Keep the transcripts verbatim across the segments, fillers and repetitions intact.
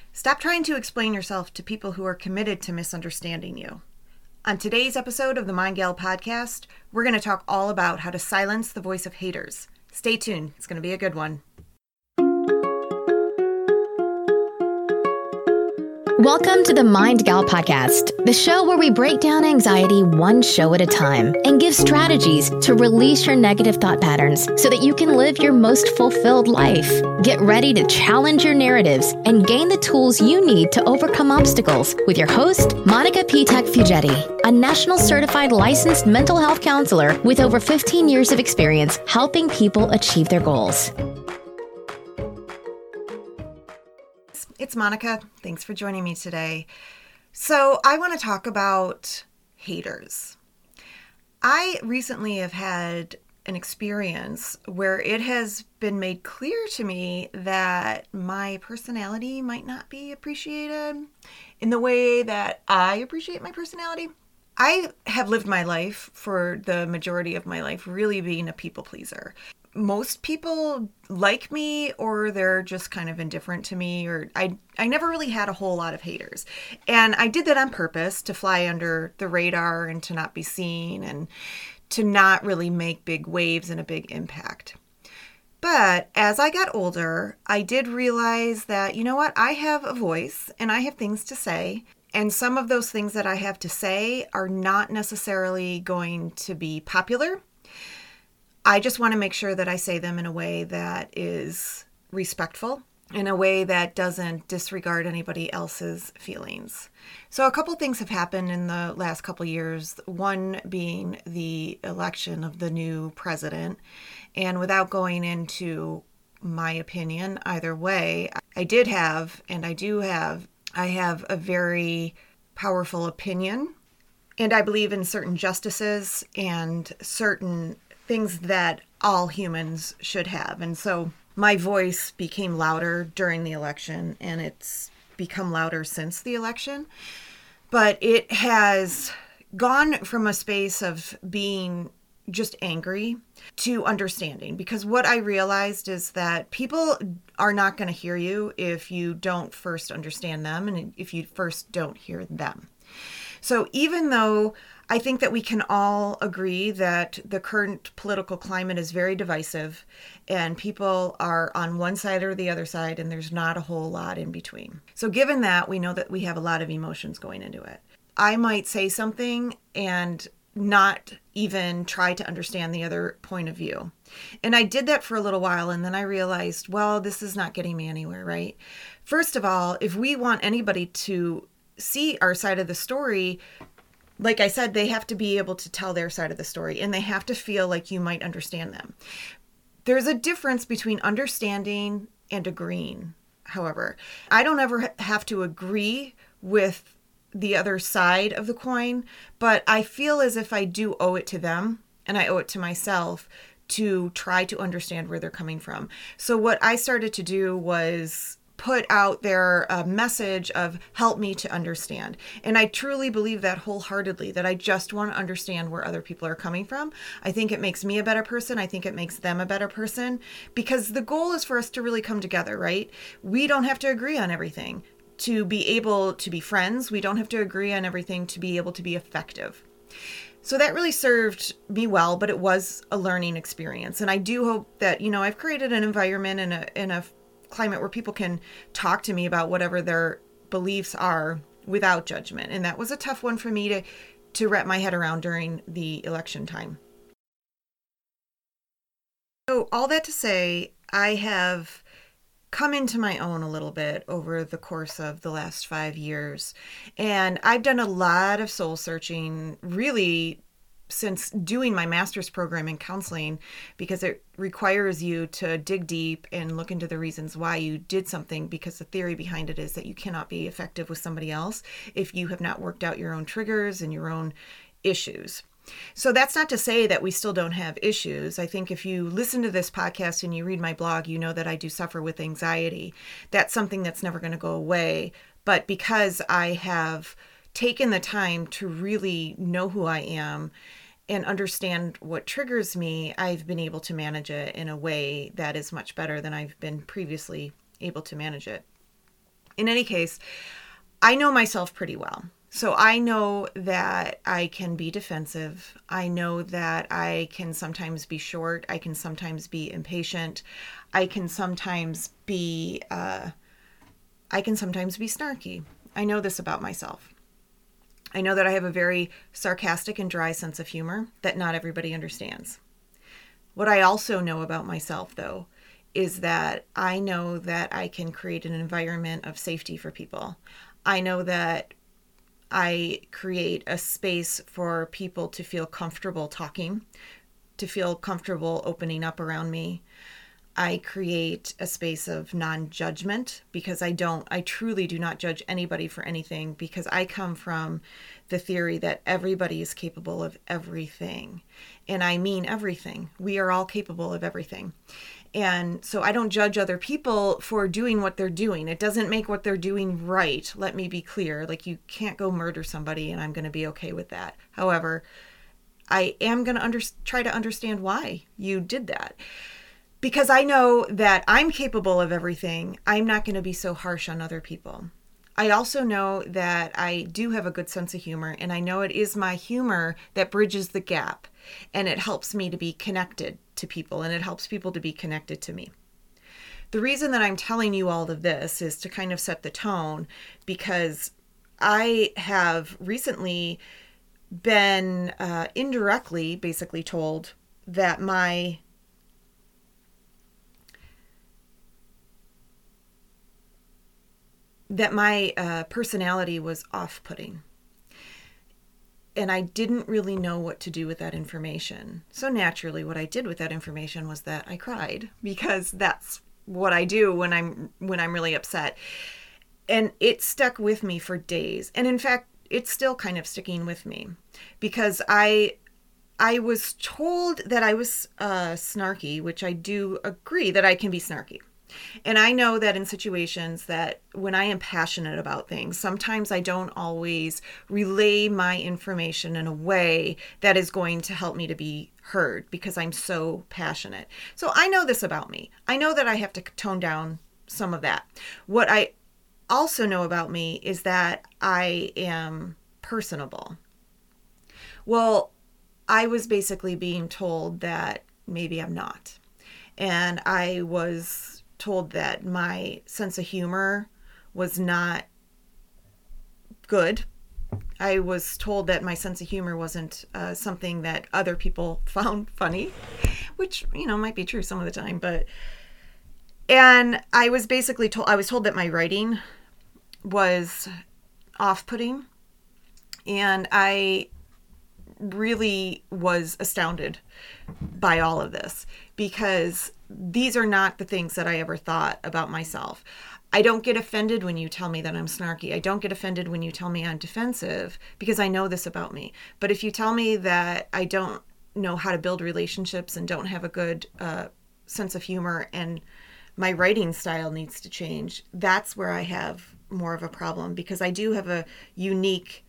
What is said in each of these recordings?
Stop trying to explain yourself to people who are committed to misunderstanding you. On today's episode of the Mind Gal podcast, we're going to talk all about how to silence the voice of haters. Stay tuned. It's going to be a good one. Welcome to the Mind Gal podcast, the show where we break down anxiety one show at a time and give strategies to release your negative thought patterns so that you can live your most fulfilled life. Get ready to challenge your narratives and gain the tools you need to overcome obstacles with your host, Monica Pitak Fugetti, a national certified licensed mental health counselor with over fifteen years of experience helping people achieve their goals. It's Monica. Thanks for joining me today. So I want to talk about haters. I recently have had an experience where it has been made clear to me that my personality might not be appreciated in the way that I appreciate my personality. I have lived my life for the majority of my life really being a people pleaser. Most people like me, or they're just kind of indifferent to me, or I I never really had a whole lot of haters. And I did that on purpose, to fly under the radar and to not be seen and to not really make big waves and a big impact. But as I got older, I did realize that, you know what, I have a voice and I have things to say. And some of those things that I have to say are not necessarily going to be popular. I just want to make sure that I say them in a way that is respectful, in a way that doesn't disregard anybody else's feelings. So a couple things have happened in the last couple years, one being the election of the new president. And without going into my opinion either way, I did have, and I do have, I have a very powerful opinion. And I believe in certain justices and certain things that all humans should have. And so my voice became louder during the election, and it's become louder since the election. But it has gone from a space of being just angry to understanding, because what I realized is that people are not going to hear you if you don't first understand them and if you first don't hear them. So even though I think that we can all agree that the current political climate is very divisive and people are on one side or the other side, and there's not a whole lot in between. So given that, we know that we have a lot of emotions going into it. I might say something and not even try to understand the other point of view. And I did that for a little while, and then I realized, well, this is not getting me anywhere, right? First of all, if we want anybody to see our side of the story, like I said, they have to be able to tell their side of the story, and they have to feel like you might understand them. There's a difference between understanding and agreeing. However, I don't ever have to agree with the other side of the coin, but I feel as if I do owe it to them, and I owe it to myself to try to understand where they're coming from. So what I started to do was put out there a message of help me to understand. And I truly believe that wholeheartedly, that I just want to understand where other people are coming from. I think it makes me a better person. I think it makes them a better person, because the goal is for us to really come together, right? We don't have to agree on everything to be able to be friends. We don't have to agree on everything to be able to be effective. So that really served me well, but it was a learning experience. And I do hope that, you know, I've created an environment and a, and a climate where people can talk to me about whatever their beliefs are without judgment. And that was a tough one for me to, to wrap my head around during the election time. So all that to say, I have come into my own a little bit over the course of the last five years. And I've done a lot of soul searching, really, since doing my master's program in counseling, because it requires you to dig deep and look into the reasons why you did something, because the theory behind it is that you cannot be effective with somebody else if you have not worked out your own triggers and your own issues. So that's not to say that we still don't have issues. I think if you listen to this podcast and you read my blog, you know that I do suffer with anxiety. That's something that's never going to go away. But because I have taken the time to really know who I am and understand what triggers me, I've been able to manage it in a way that is much better than I've been previously able to manage it. in any case, I know myself pretty well. So I know that I can be defensive. I know that I can sometimes be short. I can sometimes be impatient. I can sometimes be, uh, I can sometimes be snarky. I know this about myself. I know that I have a very sarcastic and dry sense of humor that not everybody understands. What I also know about myself, though, is that I know that I can create an environment of safety for people. I know that I create a space for people to feel comfortable talking, to feel comfortable opening up around me. I create a space of non-judgment because I don't, I truly do not judge anybody for anything, because I come from the theory that everybody is capable of everything. And I mean everything. We are all capable of everything. And so I don't judge other people for doing what they're doing. It doesn't make what they're doing right. Let me be clear. Like, you can't go murder somebody and I'm going to be okay with that. However, I am going to under- try to understand why you did that. Because I know that I'm capable of everything, I'm not going to be so harsh on other people. I also know that I do have a good sense of humor, and I know it is my humor that bridges the gap, and it helps me to be connected to people, and it helps people to be connected to me. The reason that I'm telling you all of this is to kind of set the tone, because I have recently been uh, indirectly basically told that my that my uh, personality was off-putting. And I didn't really know what to do with that information. So naturally, what I did with that information was that I cried, because that's what I do when I'm when I'm really upset. And it stuck with me for days. And in fact, it's still kind of sticking with me, because I I was told that I was uh, snarky, which I do agree that I can be snarky. And I know that in situations that when I am passionate about things, sometimes I don't always relay my information in a way that is going to help me to be heard, because I'm so passionate. So I know this about me. I know that I have to tone down some of that. What I also know about me is that I am personable. Well, I was basically being told that maybe I'm not. And I was told that my sense of humor was not good. I was told that my sense of humor wasn't uh, something that other people found funny, which, you know, might be true some of the time, but, and I was basically told, I was told that my writing was off-putting, and I really was astounded by all of this, because these are not the things that I ever thought about myself. I don't get offended when you tell me that I'm snarky. I don't get offended when you tell me I'm defensive, because I know this about me. But if you tell me that I don't know how to build relationships and don't have a good uh, sense of humor and my writing style needs to change, that's where I have more of a problem, because I do have a unique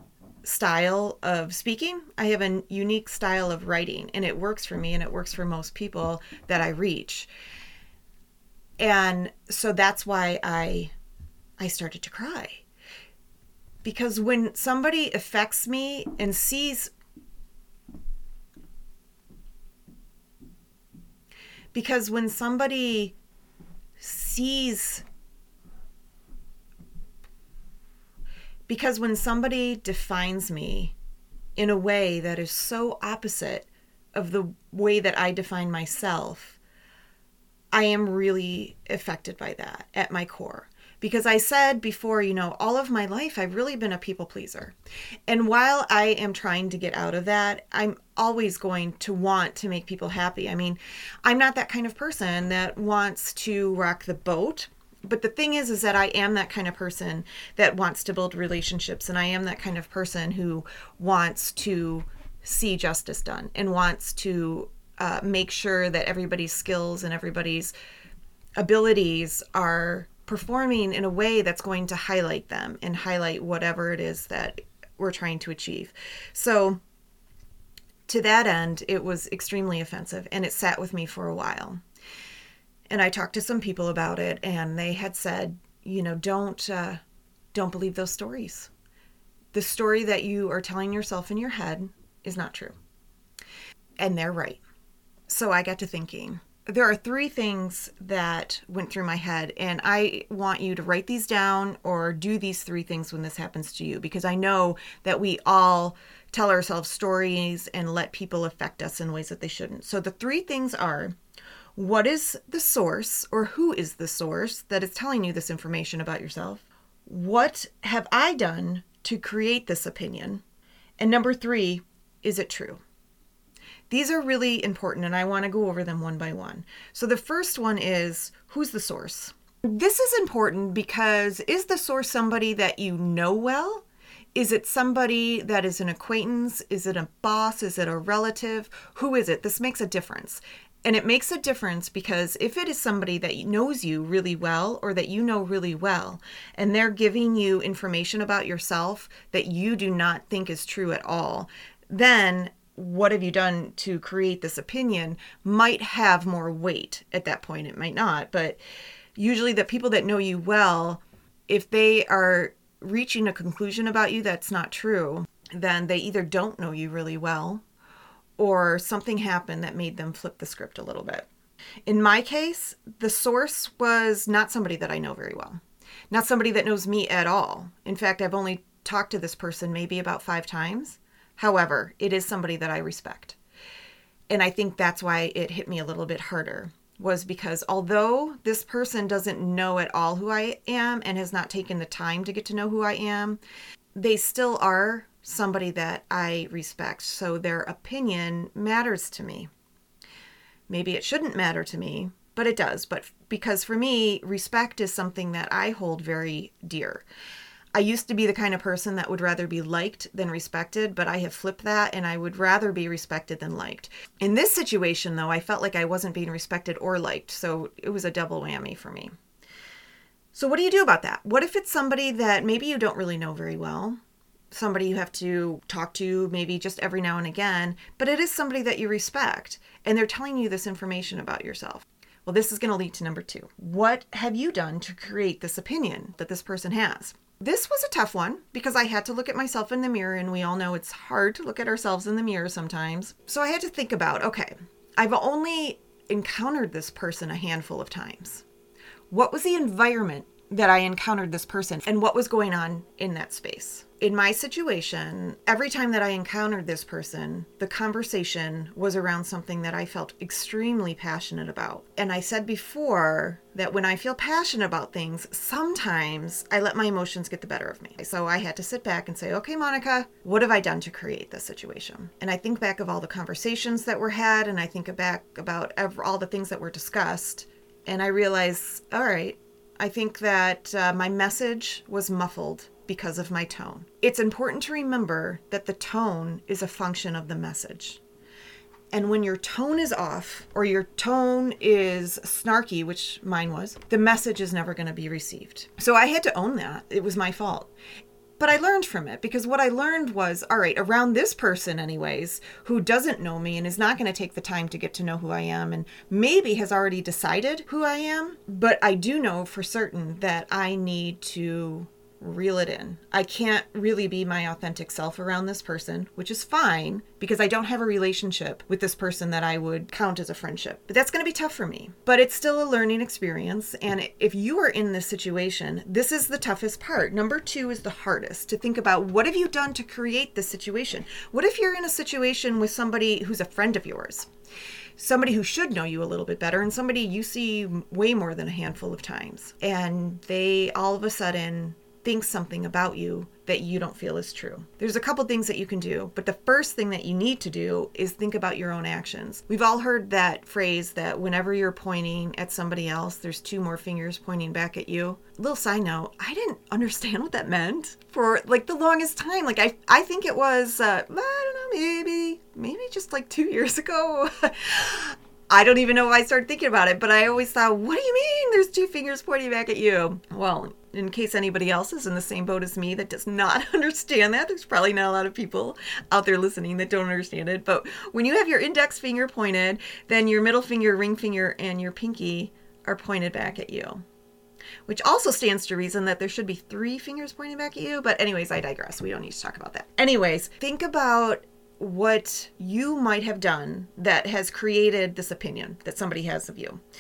style of speaking. I have a unique style of writing, and it works for me, and it works for most people that I reach. And so that's why I I started to cry. Because when somebody affects me and sees because when somebody sees Because when somebody defines me in a way that is so opposite of the way that I define myself, I am really affected by that at my core. Because I said before, you know, all of my life, I've really been a people pleaser. And while I am trying to get out of that, I'm always going to want to make people happy. I mean, I'm not that kind of person that wants to rock the boat. But the thing is, is that I am that kind of person that wants to build relationships, and I am that kind of person who wants to see justice done and wants to uh, make sure that everybody's skills and everybody's abilities are performing in a way that's going to highlight them and highlight whatever it is that we're trying to achieve. So to that end, it was extremely offensive, and it sat with me for a while. And I talked to some people about it, and they had said, you know, don't uh, don't believe those stories. The story that you are telling yourself in your head is not true. And they're right. So I got to thinking, there are three things that went through my head, and I want you to write these down or do these three things when this happens to you, because I know that we all tell ourselves stories and let people affect us in ways that they shouldn't. So the three things are, what is the source, or who is the source that is telling you this information about yourself? What have I done to create this opinion? And number three, is it true? These are really important, and I want to go over them one by one. So the first one is, who's the source? This is important because is the source somebody that you know well? Is it somebody that is an acquaintance? Is it a boss? Is it a relative? Who is it? This makes a difference. And it makes a difference because if it is somebody that knows you really well or that you know really well, and they're giving you information about yourself that you do not think is true at all, then what have you done to create this opinion might have more weight at that point. It might not, but usually the people that know you well, if they are reaching a conclusion about you that's not true, then they either don't know you really well or something happened that made them flip the script a little bit. In my case, the source was not somebody that I know very well, not somebody that knows me at all. In fact, I've only talked to this person maybe about five times. However, it is somebody that I respect. And I think that's why it hit me a little bit harder, was because although this person doesn't know at all who I am and has not taken the time to get to know who I am, they still are somebody that I respect. So their opinion matters to me. Maybe it shouldn't matter to me, but it does. But because for me, respect is something that I hold very dear. I used to be the kind of person that would rather be liked than respected, but I have flipped that and I would rather be respected than liked. In this situation, though, I felt like I wasn't being respected or liked, so it was a double whammy for me. So what do you do about that? What if it's somebody that maybe you don't really know very well, somebody you have to talk to maybe just every now and again, but it is somebody that you respect and they're telling you this information about yourself? Well, this is going to lead to number two. What have you done to create this opinion that this person has? This was a tough one because I had to look at myself in the mirror, and we all know it's hard to look at ourselves in the mirror sometimes. So I had to think about, okay, I've only encountered this person a handful of times. What was the environment that I encountered this person, and what was going on in that space? In my situation, every time that I encountered this person, the conversation was around something that I felt extremely passionate about. And I said before that when I feel passionate about things, sometimes I let my emotions get the better of me. So I had to sit back and say, okay, Monica, what have I done to create this situation? And I think back of all the conversations that were had, and I think back about ever, all the things that were discussed, and I realize, all right, I think that uh, my message was muffled because of my tone. It's important to remember that the tone is a function of the message. And when your tone is off or your tone is snarky, which mine was, the message is never going to be received. So I had to own that. It was my fault. But I learned from it, because what I learned was, all right, around this person anyways, who doesn't know me and is not going to take the time to get to know who I am and maybe has already decided who I am, but I do know for certain that I need to reel it in. I can't really be my authentic self around this person, which is fine because I don't have a relationship with this person that I would count as a friendship. But that's going to be tough for me. But it's still a learning experience. And if you are in this situation, this is the toughest part. Number two is the hardest, to think about, what have you done to create this situation? What if you're in a situation with somebody who's a friend of yours? Somebody who should know you a little bit better, and somebody you see way more than a handful of times. And they all of a sudden think something about you that you don't feel is true. There's a couple things that you can do, but the first thing that you need to do is think about your own actions. We've all heard that phrase that whenever you're pointing at somebody else, there's two more fingers pointing back at you. Little side note, I didn't understand what that meant for like the longest time. Like I, I think it was, uh, I don't know, maybe, maybe just like two years ago. I don't even know why I started thinking about it, but I always thought, what do you mean there's two fingers pointing back at you? Well, in case anybody else is in the same boat as me that does not understand that, there's probably not a lot of people out there listening that don't understand it. But when you have your index finger pointed, then your middle finger, ring finger, and your pinky are pointed back at you. which also stands to reason that there should be three fingers pointing back at you. But anyways, I digress. We don't need to talk about that. Anyways, think about what you might have done that has created this opinion that somebody has of you.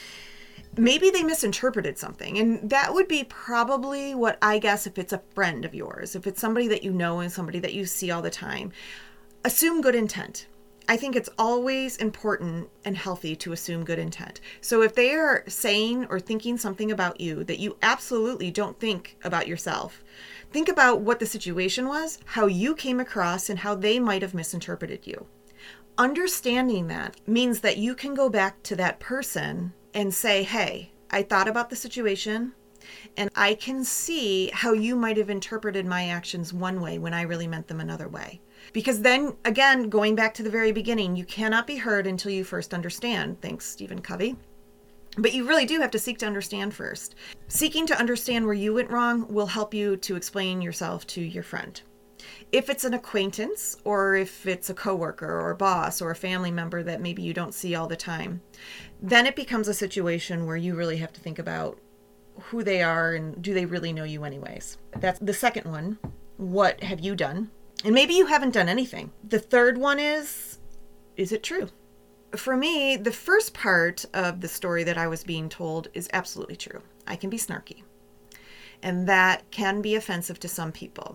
Maybe they misinterpreted something, and that would be probably what I guess if it's a friend of yours, if it's somebody that you know and somebody that you see all the time. Assume good intent. I think it's always important and healthy to assume good intent. So if they are saying or thinking something about you that you absolutely don't think about yourself, think about what the situation was, how you came across, and how they might have misinterpreted you. Understanding that means that you can go back to that person and say, hey, I thought about the situation, and I can see how you might have interpreted my actions one way when I really meant them another way. Because then, again, going back to the very beginning, you cannot be heard until you first understand. Thanks, Stephen Covey. But you really do have to seek to understand first. Seeking to understand where you went wrong will help you to explain yourself to your friend. If it's an acquaintance, or if it's a coworker or a boss or a family member that maybe you don't see all the time, then it becomes a situation where you really have to think about who they are and do they really know you anyways. That's the second one. What have you done? And maybe you haven't done anything. The third one is, is it true? For me, the first part of the story that I was being told is absolutely true. I can be snarky, and that can be offensive to some people.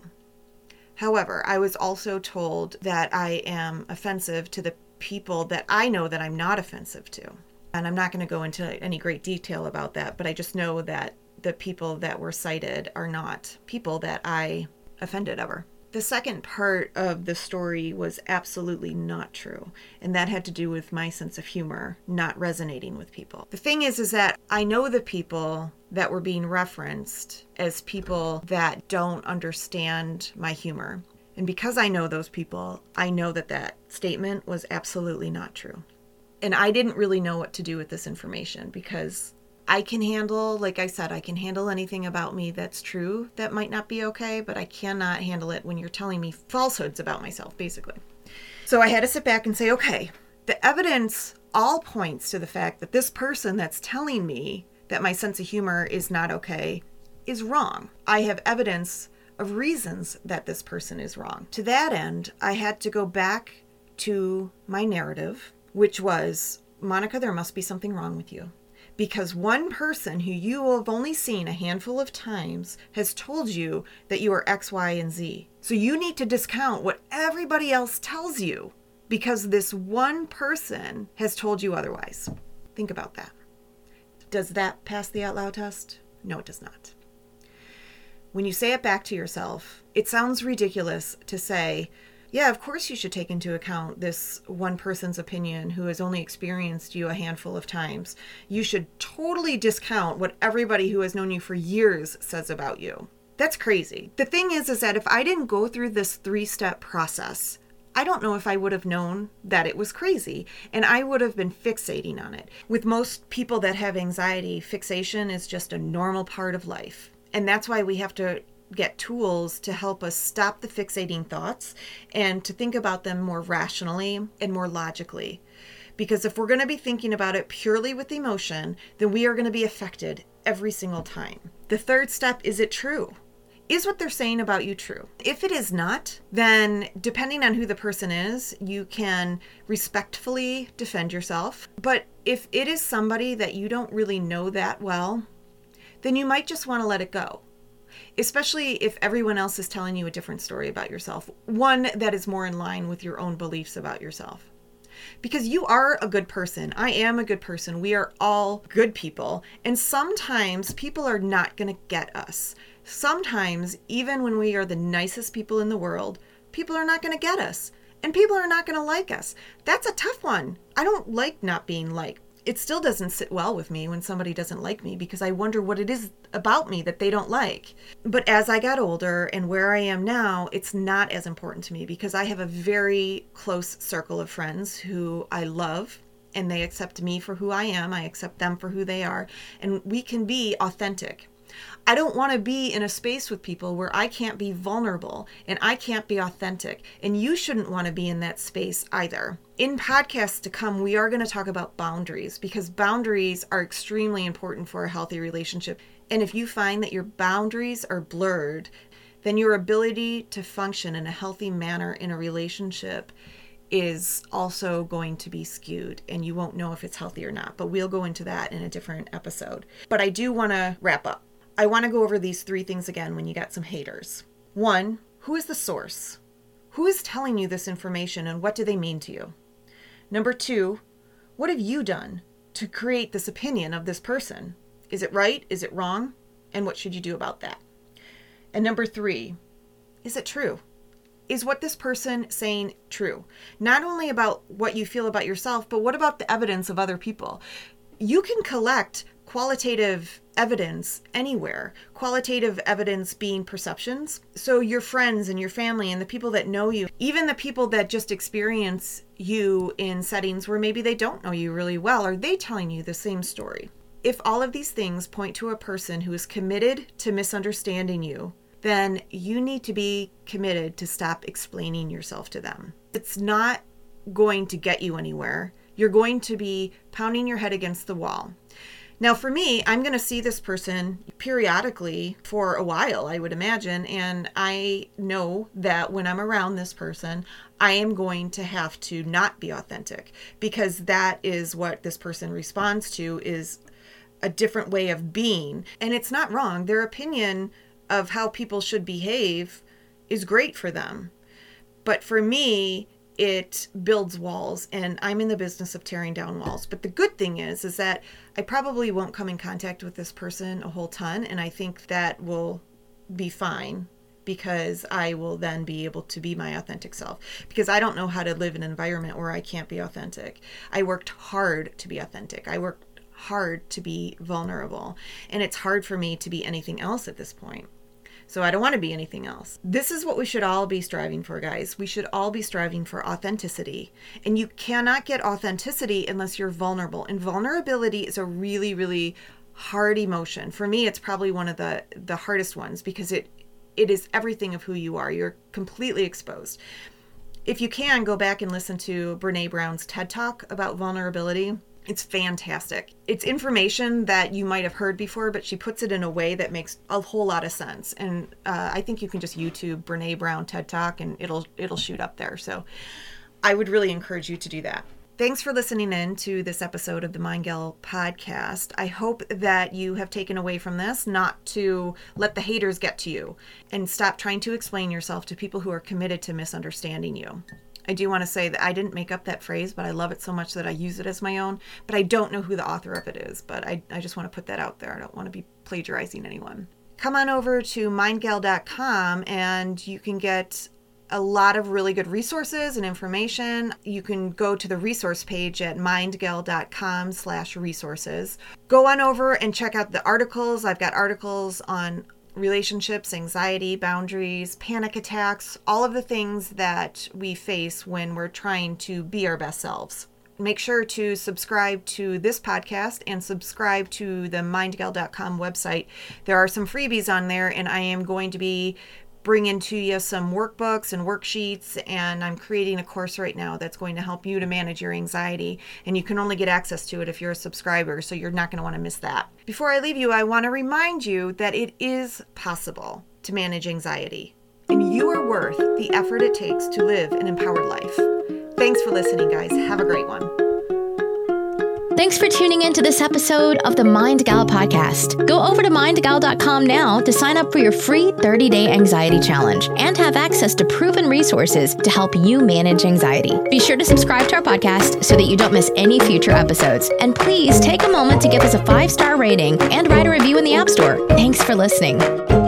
However, I was also told that I am offensive to the people that I know that I'm not offensive to. And I'm not going to go into any great detail about that, but I just know that the people that were cited are not people that I offended ever. The second part of the story was absolutely not true, and that had to do with my sense of humor not resonating with people. The thing is, is that I know the people that were being referenced as people that don't understand my humor. And because I know those people, I know that that statement was absolutely not true. And I didn't really know what to do with this information because I can handle, like I said, I can handle anything about me that's true that might not be okay, but I cannot handle it when you're telling me falsehoods about myself, basically. So I had to sit back and say, okay, the evidence all points to the fact that this person that's telling me that my sense of humor is not okay is wrong. I have evidence of reasons that this person is wrong. To that end, I had to go back to my narrative, which was, Monica, there must be something wrong with you. Because one person who you have only seen a handful of times has told you that you are X, Y, and Z. So you need to discount what everybody else tells you because this one person has told you otherwise. Think about that. Does that pass the out loud test? No, it does not. When you say it back to yourself, it sounds ridiculous to say, yeah, of course you should take into account this one person's opinion who has only experienced you a handful of times. You should totally discount what everybody who has known you for years says about you. That's crazy. The thing is, is that if I didn't go through this three-step process, I don't know if I would have known that it was crazy, and I would have been fixating on it. With most people that have anxiety, fixation is just a normal part of life. And that's why we have to get tools to help us stop the fixating thoughts and to think about them more rationally and more logically. Because if we're going to be thinking about it purely with emotion, then we are going to be affected every single time. The third step, is it true? Is what they're saying about you true? If it is not, then depending on who the person is, you can respectfully defend yourself. But if it is somebody that you don't really know that well, then you might just want to let it go. Especially if everyone else is telling you a different story about yourself, one that is more in line with your own beliefs about yourself. Because you are a good person. I am a good person. We are all good people. And sometimes people are not going to get us. Sometimes, even when we are the nicest people in the world, people are not going to get us. And people are not going to like us. That's a tough one. I don't like not being liked. It still doesn't sit well with me when somebody doesn't like me because I wonder what it is about me that they don't like. But as I got older and where I am now, it's not as important to me because I have a very close circle of friends who I love and they accept me for who I am. I accept them for who they are, and we can be authentic. I don't want to be in a space with people where I can't be vulnerable and I can't be authentic. And you shouldn't want to be in that space either. In podcasts to come, we are going to talk about boundaries because boundaries are extremely important for a healthy relationship. And if you find that your boundaries are blurred, then your ability to function in a healthy manner in a relationship is also going to be skewed, and you won't know if it's healthy or not. But we'll go into that in a different episode. But I do want to wrap up. I want to go over these three things again when you got some haters. One, who is the source? Who is telling you this information, and what do they mean to you? Number two, what have you done to create this opinion of this person? Is it right? Is it wrong? And what should you do about that? And number three, is it true? Is what this person saying true? Not only about what you feel about yourself, but what about the evidence of other people? You can collect qualitative evidence anywhere. Qualitative evidence being perceptions. So your friends and your family and the people that know you, even the people that just experience you in settings where maybe they don't know you really well, are they telling you the same story? If all of these things point to a person who is committed to misunderstanding you, then you need to be committed to stop explaining yourself to them. It's not going to get you anywhere. You're going to be pounding your head against the wall. Now, for me, I'm going to see this person periodically for a while, I would imagine, and I know that when I'm around this person, I am going to have to not be authentic, because that is what this person responds to, is a different way of being. And it's not wrong. Their opinion of how people should behave is great for them. But for me, it builds walls, and I'm in the business of tearing down walls. But the good thing is, is that I probably won't come in contact with this person a whole ton, and I think that will be fine, because I will then be able to be my authentic self, because I don't know how to live in an environment where I can't be authentic. I worked hard to be authentic. I worked hard to be vulnerable, and it's hard for me to be anything else at this point. So I don't want to be anything else. This is what we should all be striving for, guys. We should all be striving for authenticity. And you cannot get authenticity unless you're vulnerable. And vulnerability is a really, really hard emotion. For me, it's probably one of the, the hardest ones, because it it is everything of who you are. You're completely exposed. If you can, go back and listen to Brené Brown's TED Talk about vulnerability. It's fantastic. It's information that you might have heard before, but she puts it in a way that makes a whole lot of sense. And uh, I think you can just YouTube Brené Brown TED Talk, and it'll it'll shoot up there. So I would really encourage you to do that. Thanks for listening in to this episode of the Mind Gal podcast. I hope that you have taken away from this not to let the haters get to you, and stop trying to explain yourself to people who are committed to misunderstanding you. I do want to say that I didn't make up that phrase, but I love it so much that I use it as my own. But I don't know who the author of it is, but I, I just want to put that out there. I don't want to be plagiarizing anyone. Come on over to mind gal dot com, and you can get a lot of really good resources and information. You can go to the resource page at mind gal dot com slash resources. Go on over and check out the articles. I've got articles on relationships, anxiety, boundaries, panic attacks, all of the things that we face when we're trying to be our best selves. Make sure to subscribe to this podcast and subscribe to the mind gal dot com website. There are some freebies on there, and I am going to be bringing to you some workbooks and worksheets, and I'm creating a course right now that's going to help you to manage your anxiety, and you can only get access to it if you're a subscriber, so you're not going to want to miss that. Before I leave you, I want to remind you that it is possible to manage anxiety, and you are worth the effort it takes to live an empowered life. Thanks for listening, guys. Have a great one. Thanks for tuning in to this episode of the Mind Gal podcast. Go over to mind gal dot com now to sign up for your free thirty-day anxiety challenge and have access to proven resources to help you manage anxiety. Be sure to subscribe to our podcast so that you don't miss any future episodes. And please take a moment to give us a five-star rating and write a review in the App Store. Thanks for listening.